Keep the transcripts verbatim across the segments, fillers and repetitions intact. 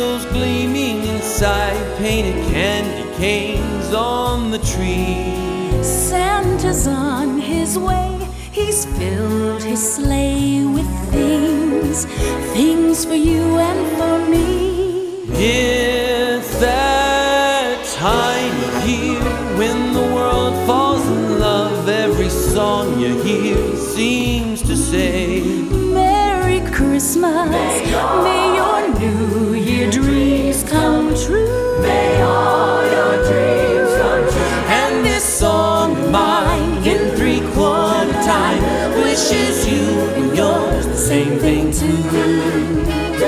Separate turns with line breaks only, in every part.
Candles gleaming inside, painted candy canes on the tree.
Santa's on his way, he's filled his sleigh with things, things for you and for me.
It's that time of year when the world falls in love. Every song you hear seems to say,
Merry Christmas, may your New Year dreams come true.
May all your dreams come true.
and this song of mine in three-quarter time wishes you and yours the same thing too.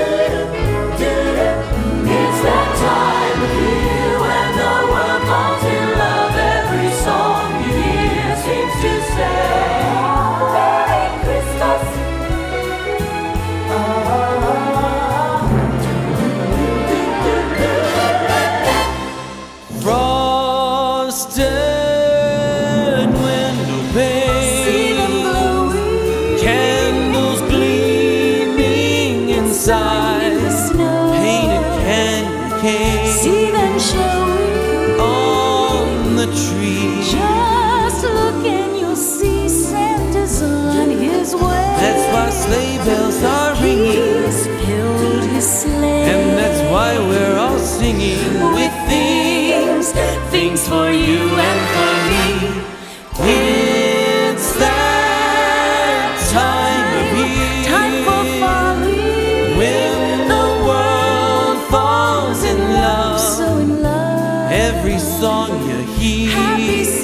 It's that time of year when the world falls in love. Every song you hear seems to say, Merry Christmas.
Frosted window
See them
pane,
glowing
candles gleaming inside,
in the snow.
painted candy canes
See them showing.
on the tree.
Just look and you'll see Santa's on his way.
That's why sleigh bells are ringing,
He's filled his sleigh,
and that's why we're all singing with things, things for you and for me. It's that time of year
time for folly.
when the world falls in love.
So in love,
Every song you hear
happy